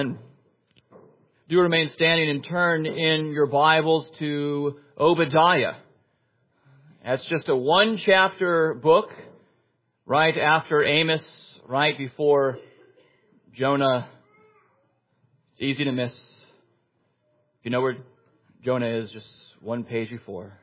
Do remain standing and turn in your Bibles to Obadiah. That's just a one-chapter book, right after Amos, right before Jonah. It's easy to miss. If you know where Jonah is, just one page before.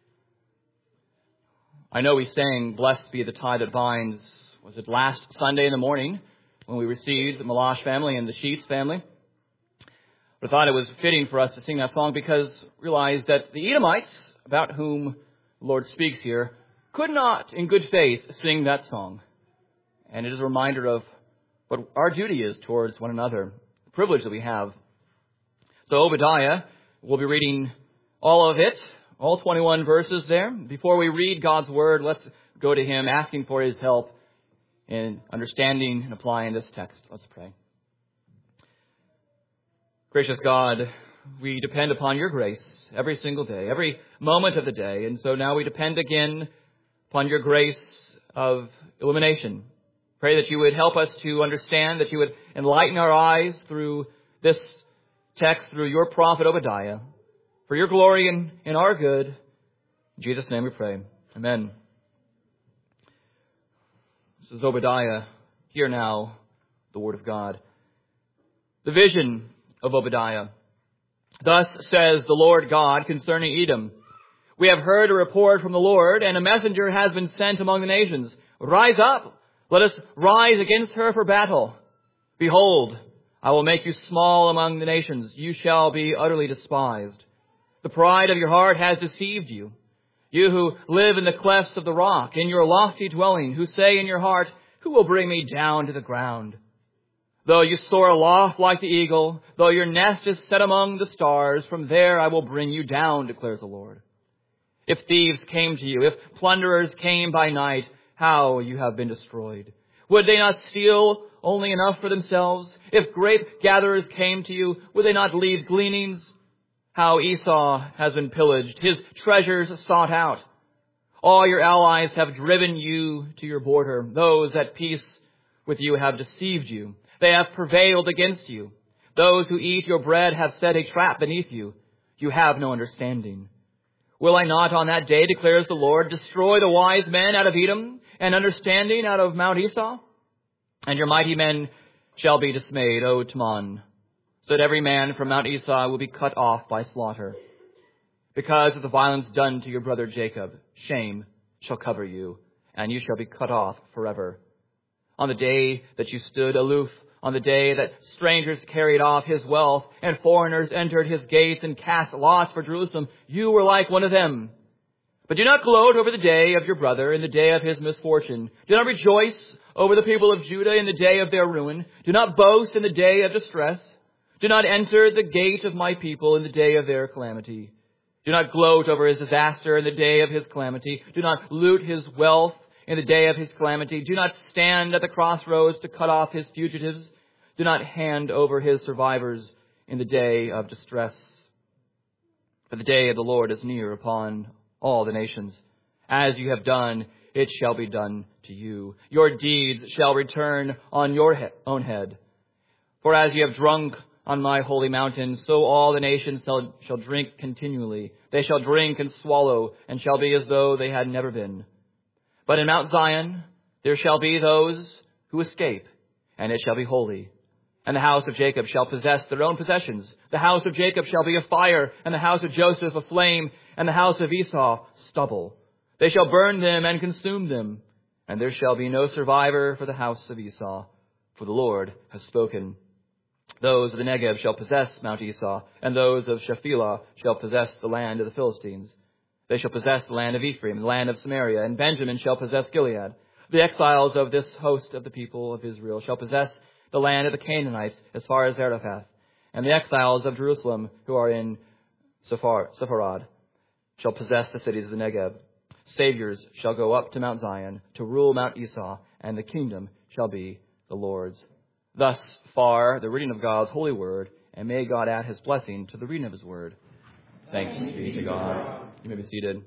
I know we sang, "Blessed be the tie that binds." Was it last Sunday in the morning when we received the Malash family and the Sheets family? But I thought it was fitting for us to sing that song because I realized that the Edomites, about whom the Lord speaks here, could not, in good faith, sing that song. And it is a reminder of what our duty is towards one another, the privilege that we have. So Obadiah, we'll be reading all of it, all 21 verses there. Before we read God's Word, let's go to Him, asking for His help in understanding and applying this text. Let's pray. Gracious God, we depend upon your grace every single day, every moment of the day. And so now we depend again upon your grace of illumination. Pray that you would help us to understand, that you would enlighten our eyes through this text, through your prophet Obadiah, for your glory and in our good. In Jesus' name we pray. Amen. This is Obadiah. Hear now the word of God. The vision of Obadiah. Thus says the Lord God concerning Edom. We have heard a report from the Lord, and a messenger has been sent among the nations. Rise up, let us rise against her for battle. Behold, I will make you small among the nations. You shall be utterly despised. The pride of your heart has deceived you. You who live in the clefts of the rock, in your lofty dwelling, who say in your heart, who will bring me down to the ground? Though you soar aloft like the eagle, though your nest is set among the stars, from there I will bring you down, declares the Lord. If thieves came to you, if plunderers came by night, how you have been destroyed. Would they not steal only enough for themselves? If grape gatherers came to you, would they not leave gleanings? How Esau has been pillaged, his treasures sought out. All your allies have driven you to your border. Those at peace with you have deceived you. They have prevailed against you. Those who eat your bread have set a trap beneath you. You have no understanding. Will I not on that day, declares the Lord, destroy the wise men out of Edom and understanding out of Mount Esau? And your mighty men shall be dismayed, O Teman, so that every man from Mount Esau will be cut off by slaughter. Because of the violence done to your brother Jacob, shame shall cover you, and you shall be cut off forever. On the day that you stood aloof, on the day that strangers carried off his wealth and foreigners entered his gates and cast lots for Jerusalem, you were like one of them. But do not gloat over the day of your brother in the day of his misfortune. Do not rejoice over the people of Judah in the day of their ruin. Do not boast in the day of distress. Do not enter the gate of my people in the day of their calamity. Do not gloat over his disaster in the day of his calamity. Do not loot his wealth in the day of his calamity. Do not stand at the crossroads to cut off his fugitives. Do not hand over his survivors in the day of distress. For the day of the Lord is near upon all the nations. As you have done, it shall be done to you. Your deeds shall return on your own head. For as you have drunk on my holy mountain, so all the nations shall drink continually. They shall drink and swallow, and shall be as though they had never been. But in Mount Zion there shall be those who escape, and it shall be holy. And the house of Jacob shall possess their own possessions. The house of Jacob shall be a fire, and the house of Joseph a flame, and the house of Esau stubble. They shall burn them and consume them, and there shall be no survivor for the house of Esau, for the Lord has spoken. Those of the Negev shall possess Mount Esau, and those of Shephelah shall possess the land of the Philistines. They shall possess the land of Ephraim, the land of Samaria, and Benjamin shall possess Gilead. The exiles of this host of the people of Israel shall possess the land of the Canaanites as far as Zarephath, and the exiles of Jerusalem who are in Sepharad shall possess the cities of the Negev. Saviors shall go up to Mount Zion to rule Mount Esau, and the kingdom shall be the Lord's. Thus far, the reading of God's holy word, and may God add his blessing to the reading of his word. Thanks be to God. You may be seated.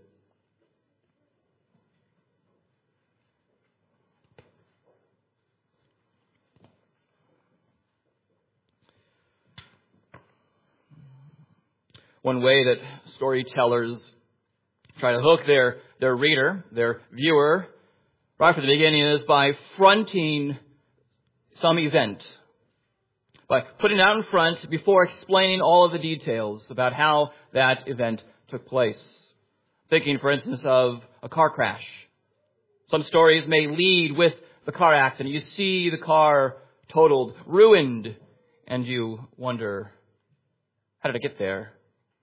One way that storytellers try to hook their reader, their viewer, right from the beginning is by fronting some event. By putting it out in front before explaining all of the details about how that event took place. Thinking, for instance, of a car crash. Some stories may lead with the car accident. You see the car totaled, ruined, and you wonder, how did it get there?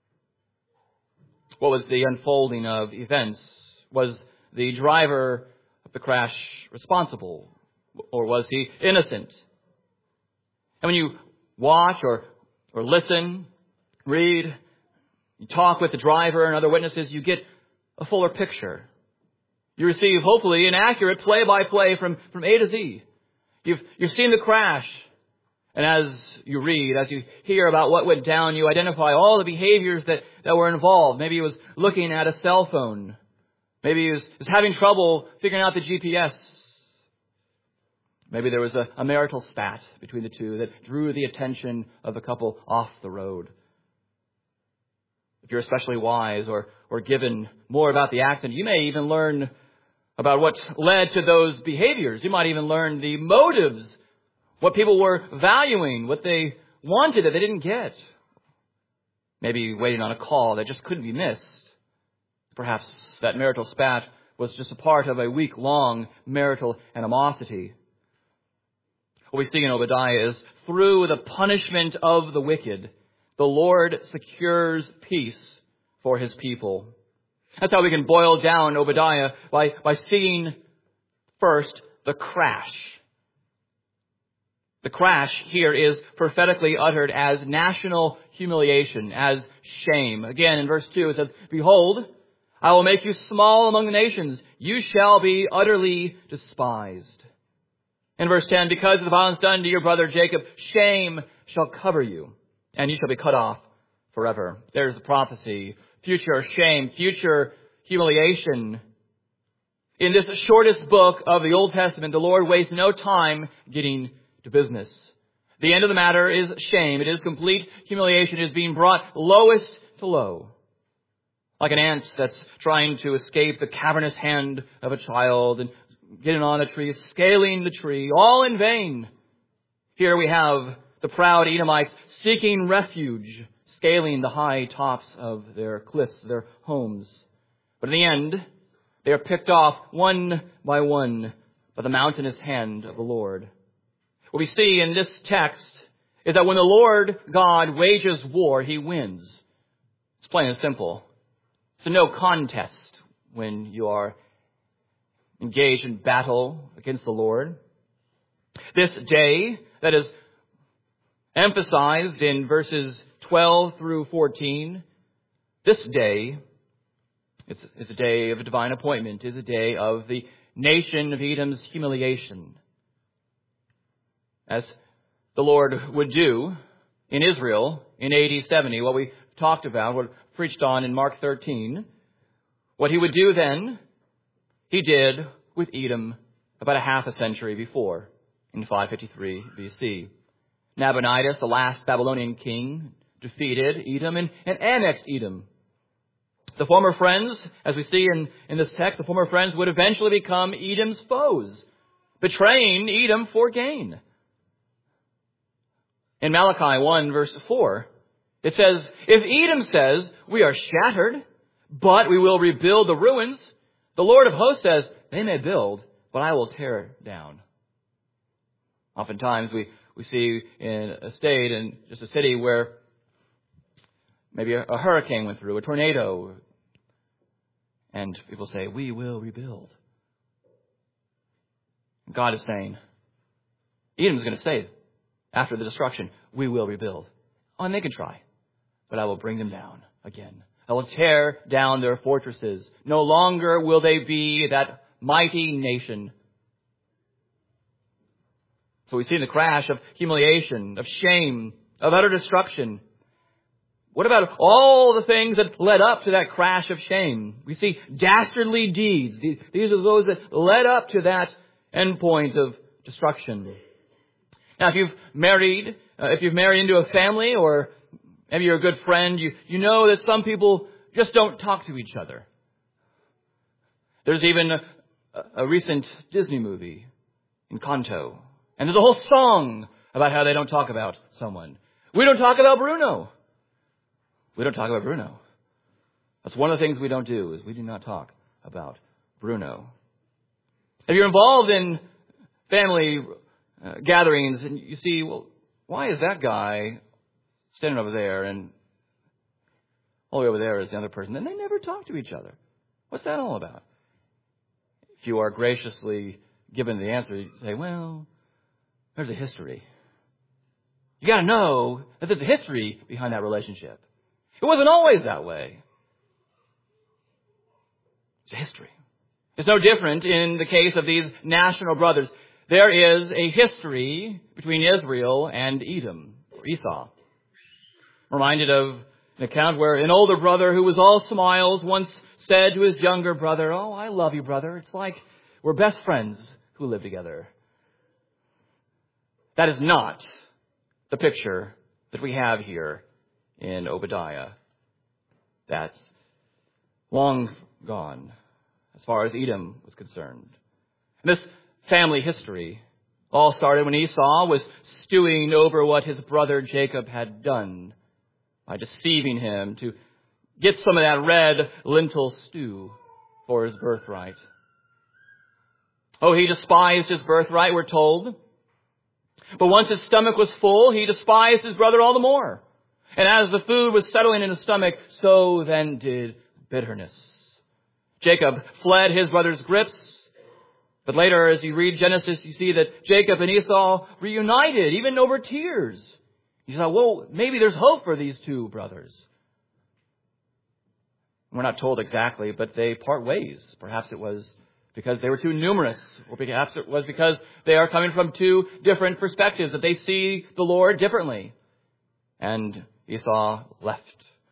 What was the unfolding of events? Was the driver of the crash responsible? Or was he innocent? And when you watch or listen, read, you talk with the driver and other witnesses, you get a fuller picture. You receive, hopefully, an accurate play-by-play from A to Z. You've seen the crash. And as you read, as you hear about what went down, you identify all the behaviors that were involved. Maybe he was looking at a cell phone. Maybe he was having trouble figuring out the GPS. Maybe there was a marital spat between the two that drew the attention of the couple off the road. If you're especially wise or given more about the accident, you may even learn about what led to those behaviors. You might even learn the motives, what people were valuing, what they wanted that they didn't get. Maybe waiting on a call that just couldn't be missed. Perhaps that marital spat was just a part of a week-long marital animosity. What we see in Obadiah is through the punishment of the wicked, the Lord secures peace for his people. That's how we can boil down Obadiah by seeing first the crash. The crash here is prophetically uttered as national humiliation, as shame. Again, in verse 2 it says, "Behold, I will make you small among the nations. You shall be utterly despised." In verse 10, "Because of the violence done to your brother Jacob, shame shall cover you, and you shall be cut off forever." There's the prophecy. Future shame, future humiliation. In this shortest book of the Old Testament, the Lord wastes no time getting to business. The end of the matter is shame. It is complete humiliation. It is being brought lowest to low. Like an ant that's trying to escape the cavernous hand of a child and getting on a tree, scaling the tree, all in vain. Here we have the proud Edomites seeking refuge, scaling the high tops of their cliffs, their homes. But in the end, they are picked off one by one by the mountainous hand of the Lord. What we see in this text is that when the Lord God wages war, he wins. It's plain and simple. It's a no contest when you are engaged in battle against the Lord. This day that is emphasized in verses 12 through 14, this day is a day of a divine appointment, is a day of the nation of Edom's humiliation. As the Lord would do in Israel in AD 70, what we talked about, what we preached on in Mark 13, what he would do then, he did with Edom about a half a century before, in 553 BC. Nabonidus, the last Babylonian king, defeated Edom and annexed Edom. The former friends, as we see in this text, the former friends would eventually become Edom's foes, betraying Edom for gain. In Malachi 1 verse 4, it says, "If Edom says, 'We are shattered, but we will rebuild the ruins,' the Lord of hosts says, 'They may build, but I will tear down.'" Oftentimes we see in a state, in just a city, where maybe a hurricane went through, a tornado, and people say, "We will rebuild." God is saying, Edom's going to say, after the destruction, "We will rebuild." Oh, and they can try, but I will bring them down again. I will tear down their fortresses. No longer will they be that mighty nation. So we see in the crash of humiliation, of shame, of utter destruction. What about all the things that led up to that crash of shame? We see dastardly deeds. These are those that led up to that endpoint of destruction. Now, if you've married into a family, or Maybe you're a good friend. You know that some people just don't talk to each other. There's even a recent Disney movie, Encanto. And there's a whole song about how they don't talk about someone. We don't talk about Bruno. We don't talk about Bruno. That's one of the things we don't do, is we do not talk about Bruno. If you're involved in family gatherings and you see, well, why is that guy standing over there and all the way over there is the other person? And they never talk to each other. What's that all about? If you are graciously given the answer, you say, well, there's a history. You got to know that there's a history behind that relationship. It wasn't always that way. It's a history. It's no different in the case of these national brothers. There is a history between Israel and Edom, or Esau. I'm reminded of an account where an older brother who was all smiles once said to his younger brother, "Oh, I love you, brother. It's like we're best friends who live together." That is not the picture that we have here in Obadiah. That's long gone as far as Edom was concerned. And this family history all started when Esau was stewing over what his brother Jacob had done by deceiving him to get some of that red lentil stew for his birthright. Oh, he despised his birthright, we're told. But once his stomach was full, he despised his brother all the more. And as the food was settling in his stomach, so then did bitterness. Jacob fled his brother's grips. But later, as you read Genesis, you see that Jacob and Esau reunited, even over tears. You thought, well, maybe there's hope for these two brothers. We're not told exactly, but they part ways. Perhaps it was because they were too numerous, or perhaps it was because they are coming from two different perspectives, that they see the Lord differently. And Esau left.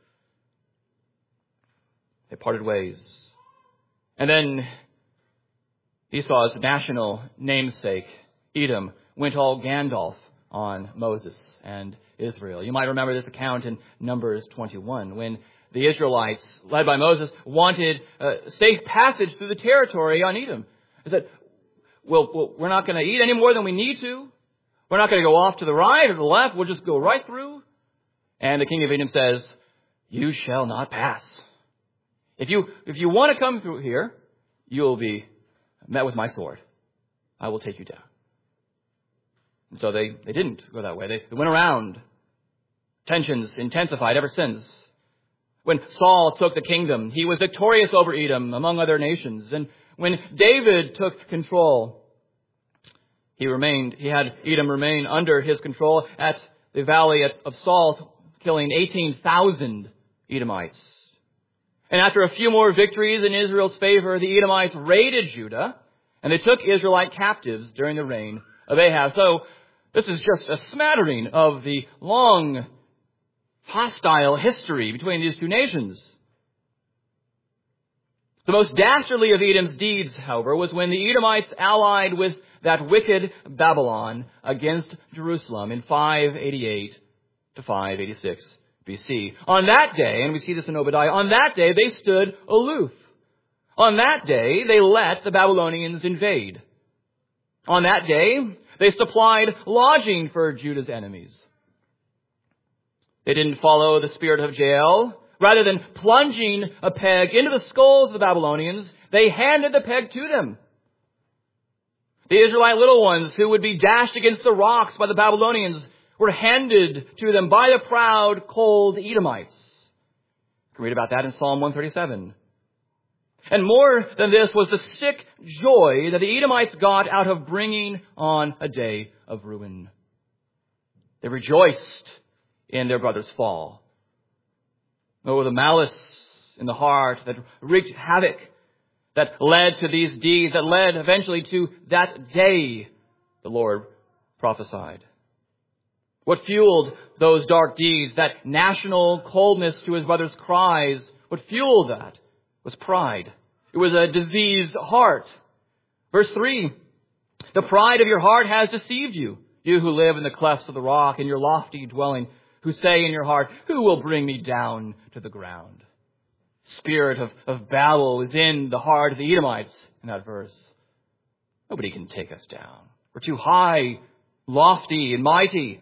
They parted ways. And then Esau's national namesake, Edom, went all Gandalf on Moses and Israel. You might remember this account in Numbers 21, when the Israelites, led by Moses, wanted safe passage through the territory on Edom. They said, well, we're not going to eat any more than we need to. We're not going to go off to the right or the left. We'll just go right through. And the king of Edom says, you shall not pass. If you want to come through here, you will be met with my sword. I will take you down. And so they didn't go that way. They went around. Tensions intensified ever since. When Saul took the kingdom, he was victorious over Edom, among other nations. And when David took control, he had Edom remain under his control at the valley of Salt, killing 18,000 Edomites. And after a few more victories in Israel's favor, the Edomites raided Judah, and they took Israelite captives during the reign of Ahab. So this is just a smattering of the long, hostile history between these two nations. The most dastardly of Edom's deeds, however, was when the Edomites allied with that wicked Babylon against Jerusalem in 588 to 586 BC. On that day, and we see this in Obadiah, on that day they stood aloof. On that day they let the Babylonians invade. On that day they supplied lodging for Judah's enemies. They didn't follow the spirit of Jael. Rather than plunging a peg into the skulls of the Babylonians, they handed the peg to them. The Israelite little ones who would be dashed against the rocks by the Babylonians were handed to them by the proud, cold Edomites. You can read about that in Psalm 137. And more than this was the sick joy that the Edomites got out of bringing on a day of ruin. They rejoiced in their brother's fall. Oh, the malice in the heart that wreaked havoc, that led to these deeds, that led eventually to that day the Lord prophesied. What fueled those dark deeds, that national coldness to his brother's cries, what fueled that was pride. It was a diseased heart. Verse 3, the pride of your heart has deceived you, you who live in the clefts of the rock, in your lofty dwelling. who say in your heart, who will bring me down to the ground? Spirit of Babel is in the heart of the Edomites in that verse. Nobody can take us down. We're too high, lofty, and mighty.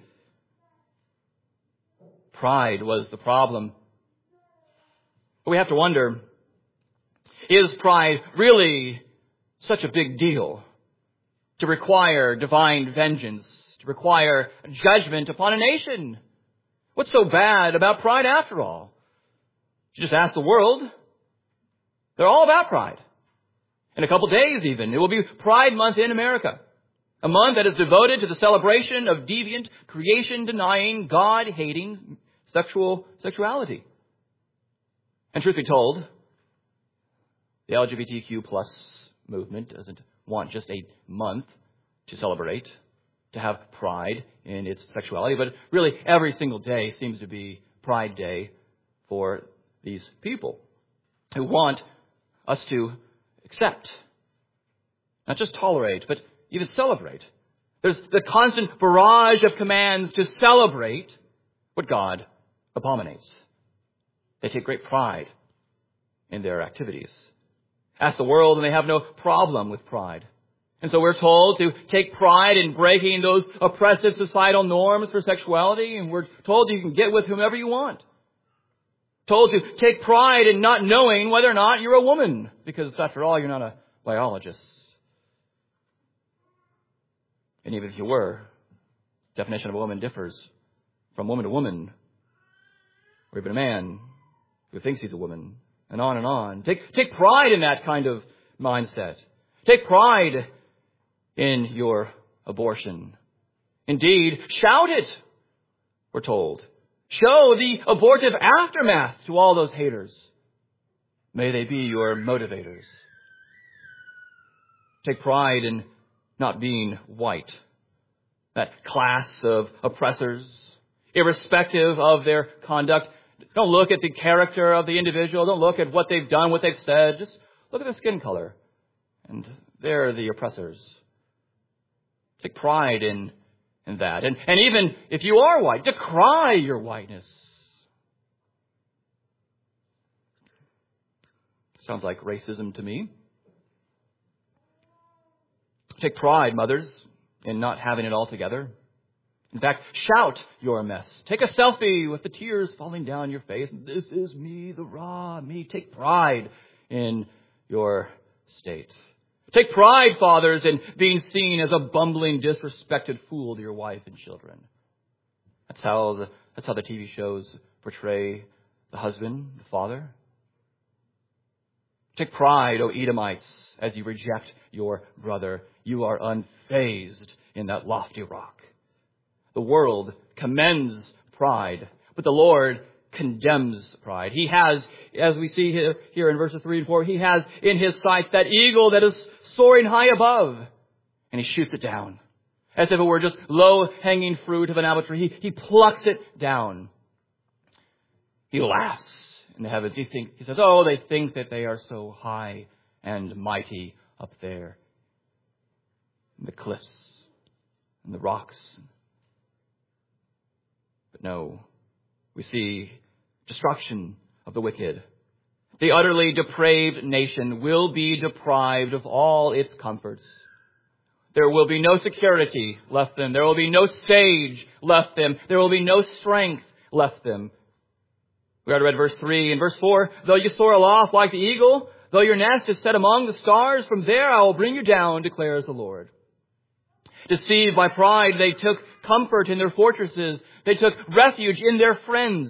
Pride was the problem. But we have to wonder, is pride really such a big deal to require divine vengeance, to require judgment upon a nation? What's so bad about pride after all? You just ask the world. They're all about pride. In a couple days even, it will be Pride Month in America. A month that is devoted to the celebration of deviant, creation-denying, God-hating sexuality. And truth be told, the LGBTQ plus movement doesn't want just a month to celebrate, to have pride in its sexuality, but really every single day seems to be Pride Day for these people who want us to accept, not just tolerate, but even celebrate. There's the constant barrage of commands to celebrate what God abominates. They take great pride in their activities. Ask the world and they have no problem with pride. And so we're told to take pride in breaking those oppressive societal norms for sexuality, and we're told you can get with whomever you want. Told to take pride in not knowing whether or not you're a woman, because after all, you're not a biologist. And even if you were, definition of a woman differs from woman to woman, or even a man who thinks he's a woman, and on and on. Take pride in that kind of mindset. Take pride in your abortion. Indeed, shout it, we're told. Show the abortive aftermath to all those haters. May they be your motivators. Take pride in not being white. That class of oppressors, irrespective of their conduct. Don't look at the character of the individual. Don't look at what they've done, what they've said. Just look at their skin color. And they're the oppressors. Take pride in that. And even if you are white, decry your whiteness. Sounds like racism to me. Take pride, mothers, in not having it all together. In fact, shout your mess. Take a selfie with the tears falling down your face. This is me, the raw me. Take pride in your state. Take pride, fathers, in being seen as a bumbling, disrespected fool to your wife and children. That's how the TV shows portray the husband, the father. Take pride, O Edomites, as you reject your brother. You are unfazed in that lofty rock. The world commends pride, but the Lord condemns pride. He has, as we see here in verses 3 and 4, he has in his sights that eagle that is soaring high above, and he shoots it down. As if it were just low-hanging fruit of an apple tree. He plucks it down. He laughs in the heavens. He says, oh, they think that they are so high and mighty up there in the cliffs and the rocks. But no, we see destruction of the wicked. The utterly depraved nation will be deprived of all its comforts. There will be no security left them. There will be no sage left them. There will be no strength left them. We already read verse 3 and verse 4. Though you soar aloft like the eagle, though your nest is set among the stars, from there I will bring you down, declares the Lord. Deceived by pride, they took comfort in their fortresses. They took refuge in their friends.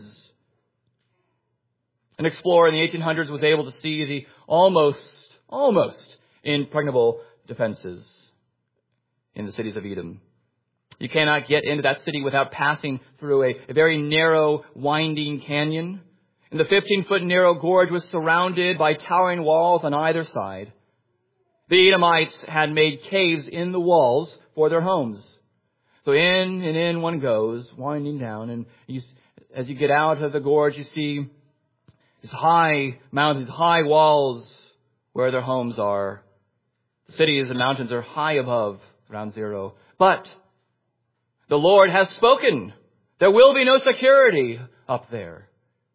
An explorer in the 1800s was able to see the almost impregnable defenses in the cities of Edom. You cannot get into that city without passing through a very narrow, winding canyon. And the 15-foot narrow gorge was surrounded by towering walls on either side. The Edomites had made caves in the walls for their homes. So in and in one goes, winding down. And as you get out of the gorge, you see these high mountains, high walls where their homes are. The cities and mountains are high above ground zero. But the Lord has spoken. There will be no security up there.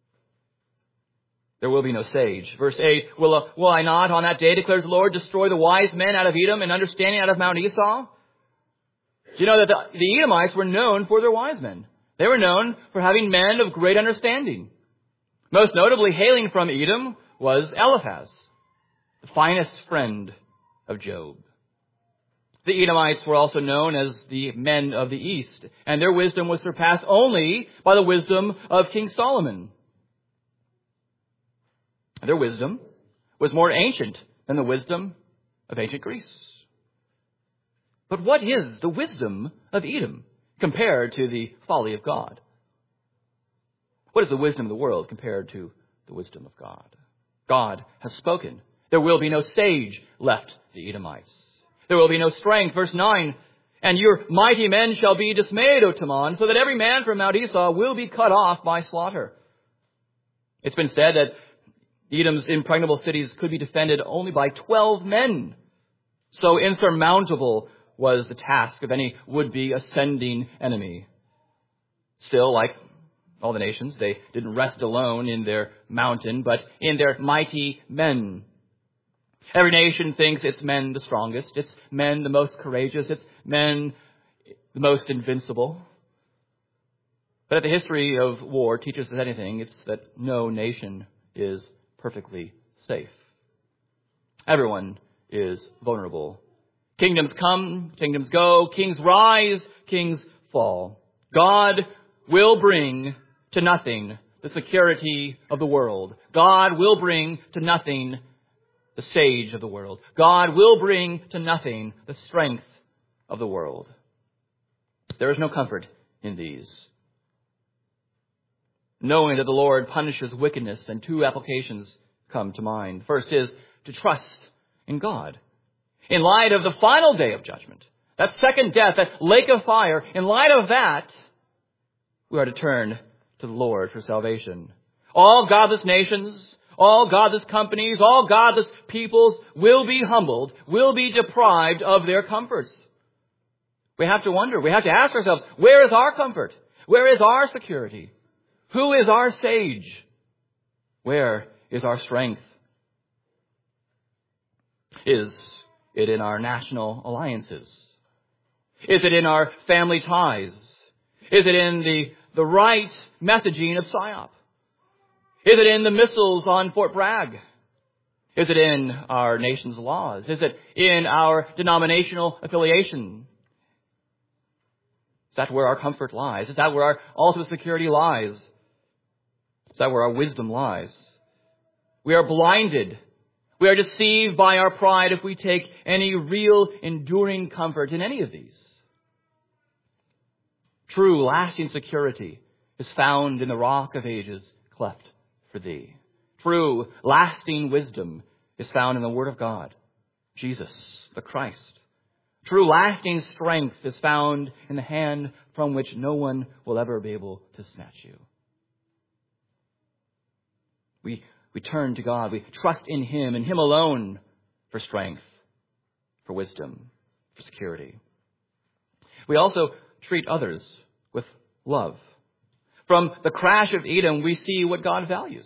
There will be no sage. Verse 8, will I not on that day, declares the Lord, destroy the wise men out of Edom and understanding out of Mount Esau? Do you know that the Edomites were known for their wise men? They were known for having men of great understanding. Most notably, hailing from Edom was Eliphaz, the finest friend of Job. The Edomites were also known as the men of the East, and their wisdom was surpassed only by the wisdom of King Solomon. Their wisdom was more ancient than the wisdom of ancient Greece. But what is the wisdom of Edom compared to the folly of God? What is the wisdom of the world compared to the wisdom of God? God has spoken. There will be no sage left the Edomites. There will be no strength. Verse 9, and your mighty men shall be dismayed, O Teman, so that every man from Mount Esau will be cut off by slaughter. It's been said that Edom's impregnable cities could be defended only by 12 men. So insurmountable was the task of any would-be ascending enemy. Still, like all the nations, they didn't rest alone in their mountain, but in their mighty men. Every nation thinks its men the strongest, its men the most courageous, its men the most invincible. But if the history of war teaches us anything, it's that no nation is perfectly safe. Everyone is vulnerable. Kingdoms come, kingdoms go, kings rise, kings fall. God will bring to nothing the security of the world. God will bring to nothing the sage of the world. God will bring to nothing the strength of the world. There is no comfort in these. Knowing that the Lord punishes wickedness, and two applications come to mind. First is to trust in God. In light of the final day of judgment, that second death, that lake of fire, in light of that, we are to turn to the Lord for salvation. All godless nations, all godless companies, all godless peoples will be humbled, will be deprived of their comforts. We have to wonder, we have to ask ourselves, where is our comfort? Where is our security? Who is our sage? Where is our strength? Is it in our national alliances? Is it in our family ties? Is it in the right messaging of PSYOP? Is it in the missiles on Fort Bragg? Is it in our nation's laws? Is it in our denominational affiliation? Is that where our comfort lies? Is that where our ultimate security lies? Is that where our wisdom lies? We are blinded. We are deceived by our pride if we take any real enduring comfort in any of these. True, lasting security is found in the rock of ages cleft for thee. True, lasting wisdom is found in the Word of God, Jesus, the Christ. True, lasting strength is found in the hand from which no one will ever be able to snatch you. We turn to God. We trust in Him and Him alone for strength, for wisdom, for security. We also treat others with love. From the crash of Edom, we see what God values.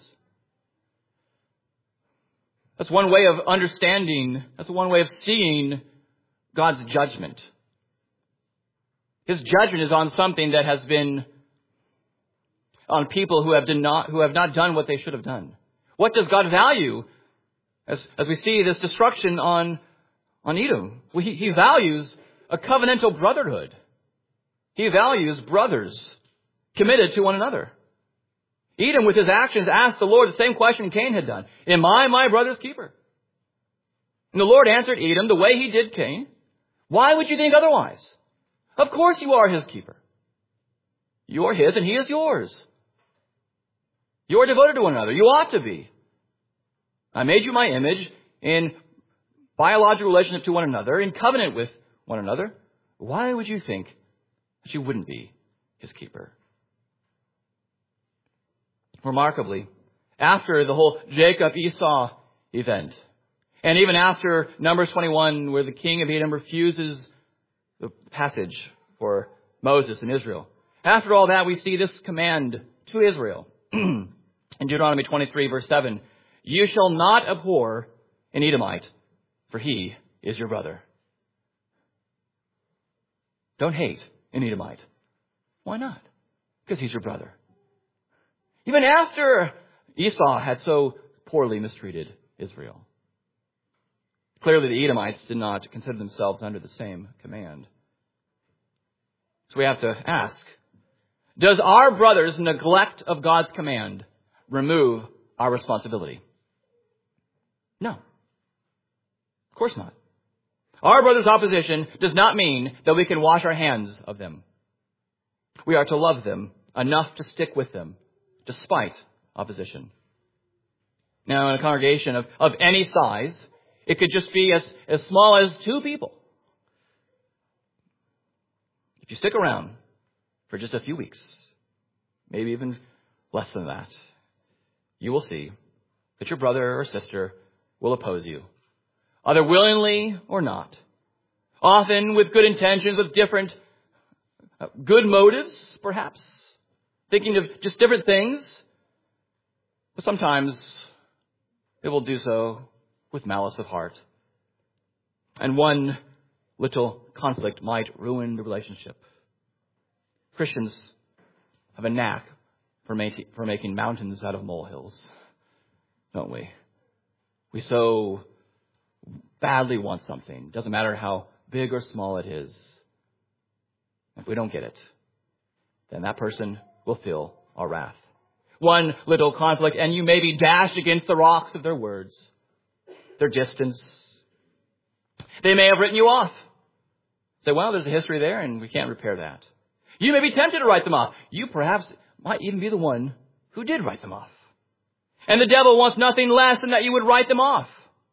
That's one way of understanding, that's one way of seeing God's judgment. His judgment is on something that has been on people who have not done what they should have done. What does God value as we see this destruction on Edom? Well, he values a covenantal brotherhood. He values brothers committed to one another. Edom, with his actions, asked the Lord the same question Cain had done. Am I my brother's keeper? And the Lord answered Edom the way he did Cain. Why would you think otherwise? Of course you are his keeper. You are his and he is yours. You are devoted to one another. You ought to be. I made you my image in biological relationship to one another, in covenant with one another. Why would you think that you wouldn't be his keeper? Remarkably, after the whole Jacob-Esau event, and even after Numbers 21, where the king of Edom refuses the passage for Moses and Israel, After all that, we see this command to Israel. In Deuteronomy 23, verse 7, "You shall not abhor an Edomite, for he is your brother." Don't hate an Edomite. Why not? Because he's your brother. Even after Esau had so poorly mistreated Israel. Clearly, the Edomites did not consider themselves under the same command. So we have to ask, does our brother's neglect of God's command remove our responsibility? No. Of course not. Our brother's opposition does not mean that we can wash our hands of them. We are to love them enough to stick with them, despite opposition. Now, in a congregation of any size, it could just be as small as 2 people. If you stick around for just a few weeks, maybe even less than that, you will see that your brother or sister will oppose you, either willingly or not, often with good intentions, with different good motives, perhaps, thinking of just different things, but sometimes it will do so with malice of heart. And one little conflict might ruin the relationship. Christians have a knack for making mountains out of molehills, don't we? We so badly want something. Doesn't matter how big or small it is. If we don't get it, then that person will feel our wrath. One little conflict, and you may be dashed against the rocks of their words, their distance. They may have written you off. Say, well, there's a history there, and we can't repair that. You may be tempted to write them off. You perhaps might even be the one who did write them off. And the devil wants nothing less than that you would write them off.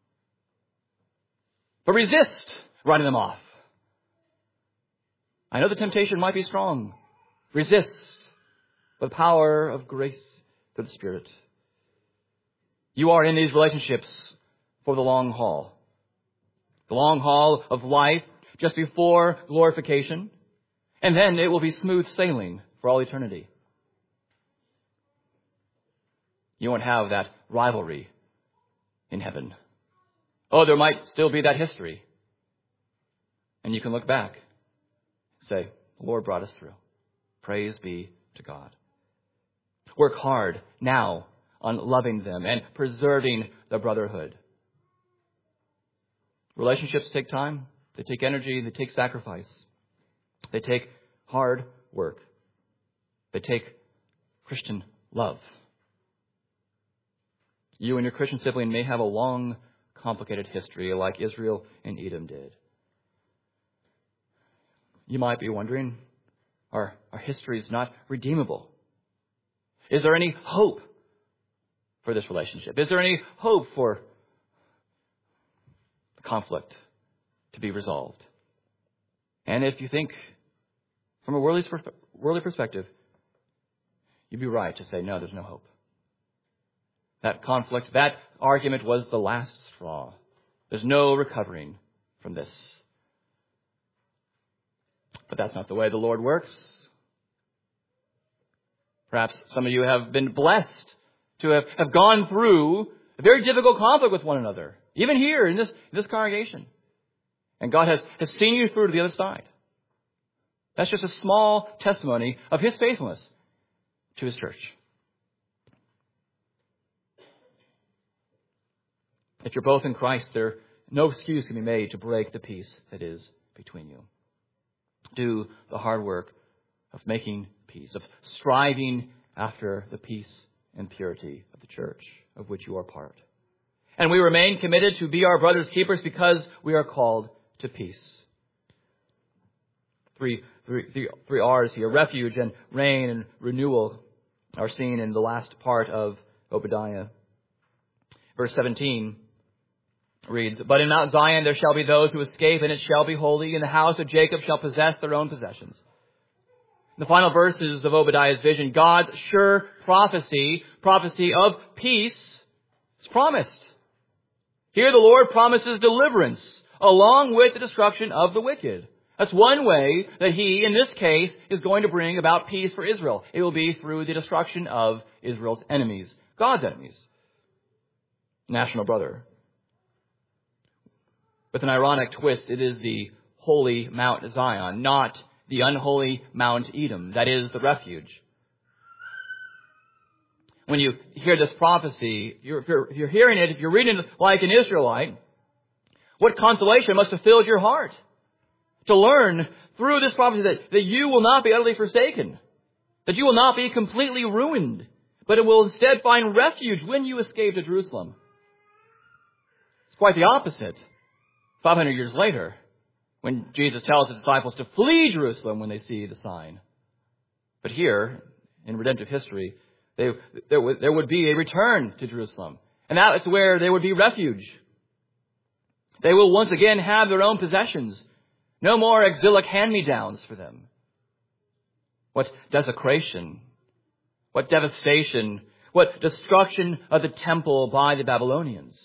But resist writing them off. I know the temptation might be strong. Resist with the power of grace through the Spirit. You are in these relationships for the long haul. The long haul of life just before glorification. And then it will be smooth sailing for all eternity. You won't have that rivalry in heaven. Oh, there might still be that history. And you can look back. Say, the Lord brought us through. Praise be to God. Work hard now on loving them and preserving the brotherhood. Relationships take time. They take energy. They take sacrifice. They take hard work. They take Christian love. You and your Christian sibling may have a long, complicated history like Israel and Edom did. You might be wondering, our history is not redeemable. Is there any hope for this relationship? Is there any hope for the conflict to be resolved? And if you think from a worldly perspective, you'd be right to say, no, there's no hope. That conflict, that argument was the last straw. There's no recovering from this. But that's not the way the Lord works. Perhaps some of you have been blessed to have gone through a very difficult conflict with one another, even here in this congregation. And God has seen you through to the other side. That's just a small testimony of His faithfulness to His church. If you're both in Christ, no excuse can be made to break the peace that is between you. Do the hard work of making peace, of striving after the peace and purity of the church of which you are part. And we remain committed to be our brother's keepers because we are called to peace. Three R's here: refuge and reign and renewal are seen in the last part of Obadiah. Verse 17 reads, "But in Mount Zion there shall be those who escape, and it shall be holy. And the house of Jacob shall possess their own possessions." In the final verses of Obadiah's vision, God's sure prophecy of peace, is promised. Here the Lord promises deliverance along with the destruction of the wicked. That's one way that he, in this case, is going to bring about peace for Israel. It will be through the destruction of Israel's enemies, God's enemies. National brother. With an ironic twist, it is the holy Mount Zion, not the unholy Mount Edom, that is the refuge. When you hear this prophecy, if you're hearing it, if you're reading it like an Israelite, what consolation must have filled your heart to learn through this prophecy that you will not be utterly forsaken, that you will not be completely ruined, but it will instead find refuge when you escape to Jerusalem. It's quite the opposite 500 years later, when Jesus tells his disciples to flee Jerusalem when they see the sign. But here, in redemptive history, there would be a return to Jerusalem. And that is where there would be refuge. They will once again have their own possessions. No more exilic hand-me-downs for them. What desecration, what devastation, what destruction of the temple by the Babylonians.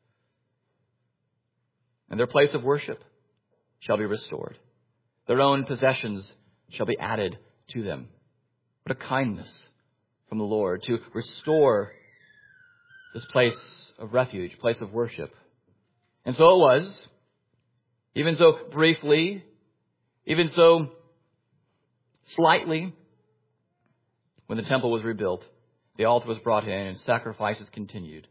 And their place of worship shall be restored. Their own possessions shall be added to them. What a kindness from the Lord to restore this place of refuge, place of worship. And so it was, even so briefly, even so slightly, when the temple was rebuilt, the altar was brought in and sacrifices continued.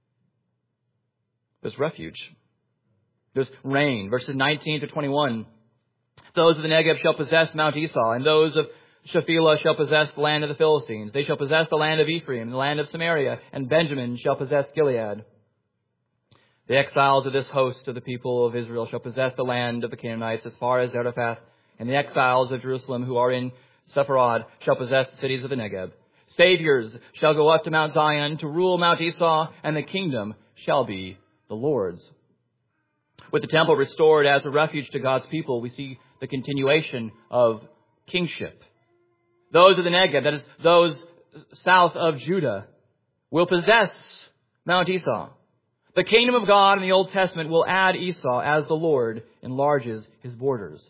There's refuge. There's rain. Verses 19 to 21. Those of the Negev shall possess Mount Esau, and those of Shephelah shall possess the land of the Philistines. They shall possess the land of Ephraim, the land of Samaria, and Benjamin shall possess Gilead. The exiles of this host of the people of Israel shall possess the land of the Canaanites as far as Zarephath, and the exiles of Jerusalem who are in Sepharad shall possess the cities of the Negev. Saviors shall go up to Mount Zion to rule Mount Esau, and the kingdom shall be the Lord's. With the temple restored as a refuge to God's people, we see the continuation of kingship. Those of the Negev, that is, those south of Judah, will possess Mount Esau. The kingdom of God in the Old Testament will add Esau as the Lord enlarges his borders.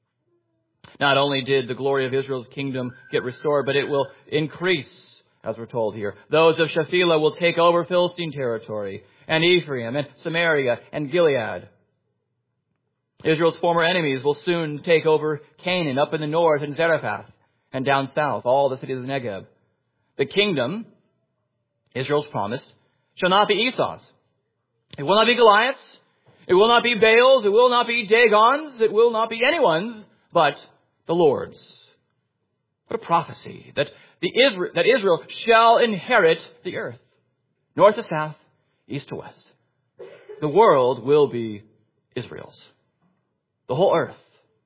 Not only did the glory of Israel's kingdom get restored, but it will increase, as we're told here. Those of Shephelah will take over Philistine territory, and Ephraim, and Samaria, and Gilead. Israel's former enemies will soon take over Canaan up in the north and Zarephath, and down south, all the cities of the Negev. The kingdom, Israel's promised, shall not be Esau's. It will not be Goliath's. It will not be Baal's. It will not be Dagon's. It will not be anyone's, but the Lord's. What a prophecy that Israel shall inherit the earth, north to south, east to west. The world will be Israel's. The whole earth.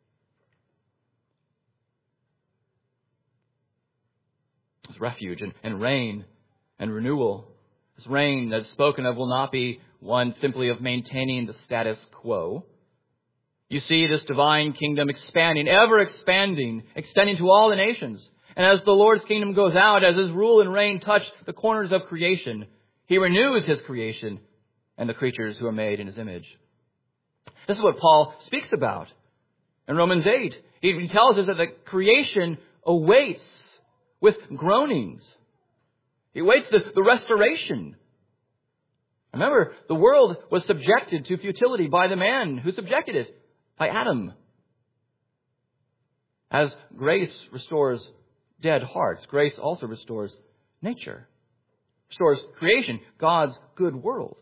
This refuge and rain and renewal. This reign that's spoken of will not be one simply of maintaining the status quo. You see this divine kingdom expanding, ever expanding, extending to all the nations. And as the Lord's kingdom goes out, as his rule and reign touch the corners of creation, he renews his creation and the creatures who are made in his image. This is what Paul speaks about in Romans 8. He tells us that the creation awaits with groanings. He awaits the restoration. Remember, the world was subjected to futility by the man who subjected it, by Adam. As grace restores dead hearts, grace also restores nature, restores creation, God's good world.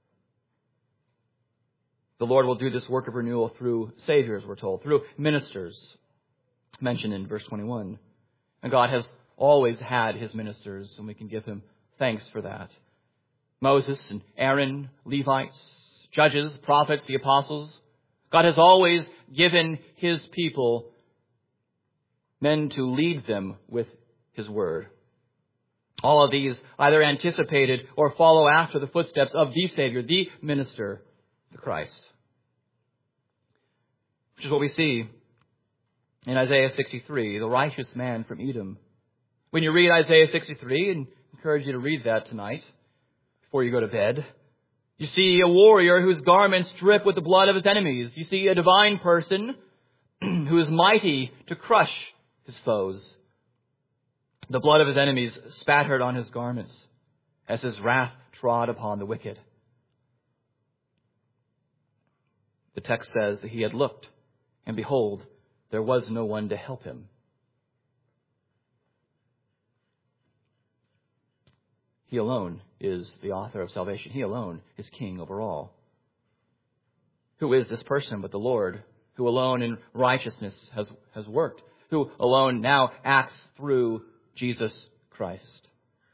The Lord will do this work of renewal through saviors, we're told, through ministers, mentioned in verse 21. And God has always had his ministers, and we can give him thanks for that. Moses and Aaron, Levites, judges, prophets, the apostles. God has always given his people men to lead them with his word. All of these either anticipated or follow after the footsteps of the Savior, the minister, the Christ. Which is what we see in Isaiah 63, the righteous man from Edom. When you read Isaiah 63, and I encourage you to read that tonight before you go to bed, you see a warrior whose garments drip with the blood of his enemies. You see a divine person who is mighty to crush his foes. The blood of his enemies spattered on his garments as his wrath trod upon the wicked. The text says that he had looked, and behold, there was no one to help him. He alone is the author of salvation. He alone is king over all. Who is this person but the Lord, who alone in righteousness has worked, who alone now acts through Jesus Christ?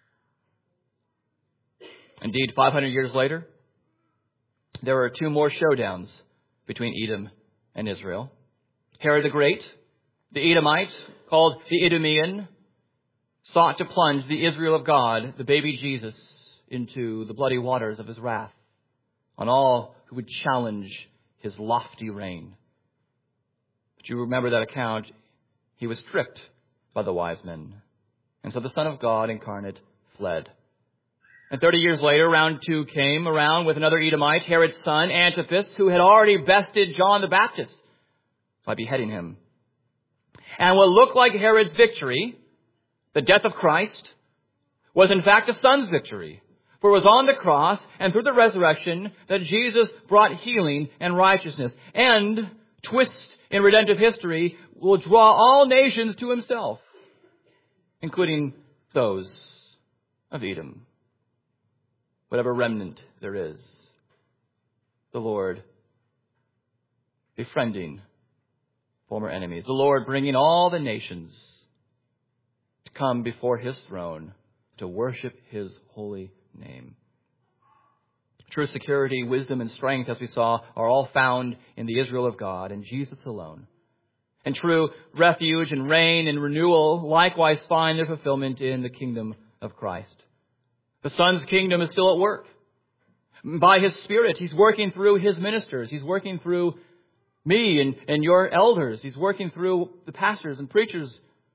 Indeed, 500 years later, there are two more showdowns between Edom and Israel. Herod the Great, the Edomite, called the Idumean, sought to plunge the Israel of God, the baby Jesus, into the bloody waters of his wrath on all who would challenge his lofty reign. But you remember that account. He was tricked by the wise men. And so the Son of God incarnate fled. And 30 years later, round two came around with another Edomite, Herod's son, Antipas, who had already bested John the Baptist by beheading him. And what looked like Herod's victory, the death of Christ, was in fact the Son's victory. For it was on the cross and through the resurrection that Jesus brought healing and righteousness. And, twist in redemptive history, will draw all nations to himself, including those of Edom. Whatever remnant there is, the Lord befriending former enemies. The Lord bringing all the nations to come before his throne to worship his holy name. True security, wisdom, and strength, as we saw, are all found in the Israel of God and Jesus alone. And true refuge and reign and renewal likewise find their fulfillment in the kingdom of Christ. The Son's kingdom is still at work. By his Spirit, he's working through his ministers. He's working through me and your elders. He's working through the pastors and preachers.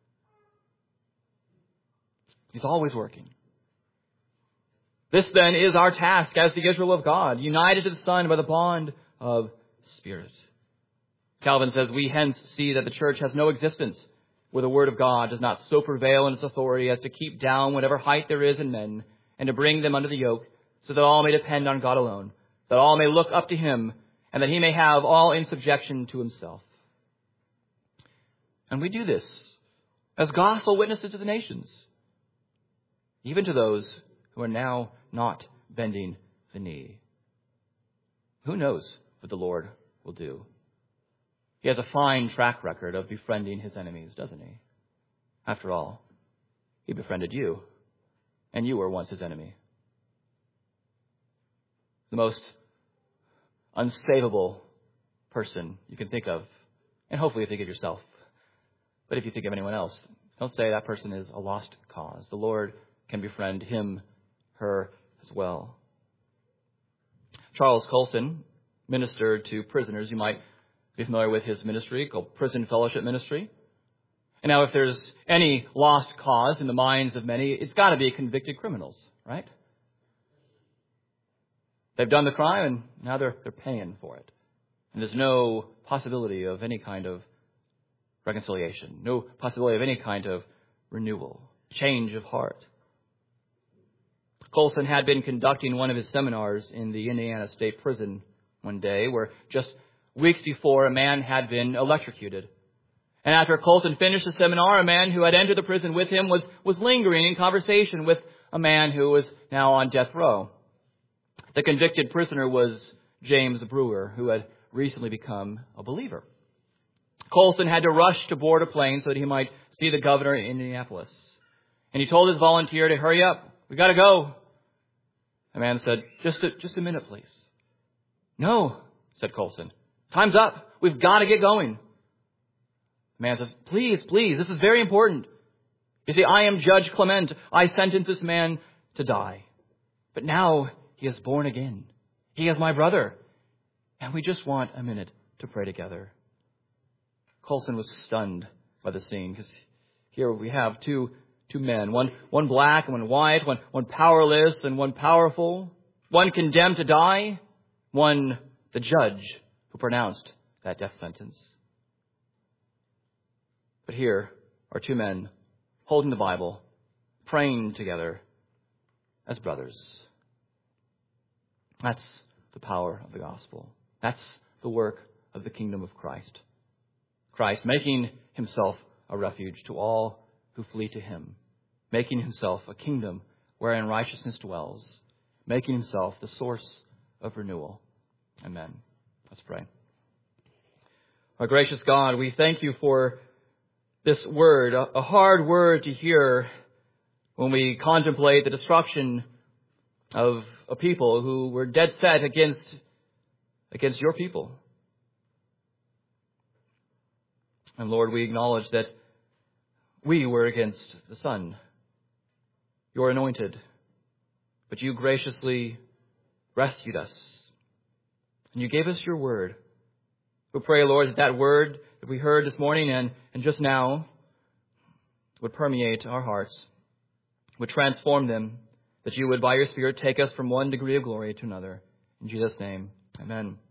He's always working. This then is our task as the Israel of God, united to the Son by the bond of Spirit. Calvin says, we hence see that the church has no existence where the word of God does not so prevail in its authority as to keep down whatever height there is in men and to bring them under the yoke, so that all may depend on God alone, that all may look up to him, and that he may have all in subjection to himself. And we do this as gospel witnesses to the nations, even to those who are now not bending the knee. Who knows what the Lord will do? He has a fine track record of befriending his enemies, doesn't he? After all, he befriended you, and you were once his enemy. The most unsavable person you can think of, and hopefully you think of yourself. But if you think of anyone else, don't say that person is a lost cause. The Lord can befriend him, her as well. Charles Colson ministered to prisoners. You might be familiar with his ministry called Prison Fellowship Ministry. And now if there's any lost cause in the minds of many, it's got to be convicted criminals, right? They've done the crime and now they're paying for it. And there's no possibility of any kind of reconciliation, no possibility of any kind of renewal, change of heart. Colson had been conducting one of his seminars in the Indiana State Prison one day where just weeks before a man had been electrocuted. And after Colson finished the seminar, a man who had entered the prison with him was lingering in conversation with a man who was now on death row. The convicted prisoner was James Brewer, who had recently become a believer. Colson had to rush to board a plane so that he might see the governor in Indianapolis. And he told his volunteer to hurry up. We got to go. The man said, just a minute, please. No, said Colson. Time's up. We've got to get going. The man says, please, this is very important. You see, I am Judge Clement. I sentenced this man to die. But now he is born again. He is my brother. And we just want a minute to pray together. Colson was stunned by the scene because here we have two men, one black and one white, one powerless and one powerful, one condemned to die, one the judge who pronounced that death sentence. But here are two men holding the Bible, praying together as brothers. That's the power of the gospel. That's the work of the kingdom of Christ. Christ making himself a refuge to all who flee to him, making himself a kingdom wherein righteousness dwells, making himself the source of renewal. Amen. Let's pray. Our gracious God, we thank you for this word, a hard word to hear when we contemplate the destruction of a people who were dead set against your people. And Lord, we acknowledge that we were against the Son, your anointed, but you graciously rescued us. And you gave us your word. We pray, Lord, that that word that we heard this morning and just now would permeate our hearts, would transform them, that you would, by your Spirit, take us from one degree of glory to another. In Jesus' name, amen.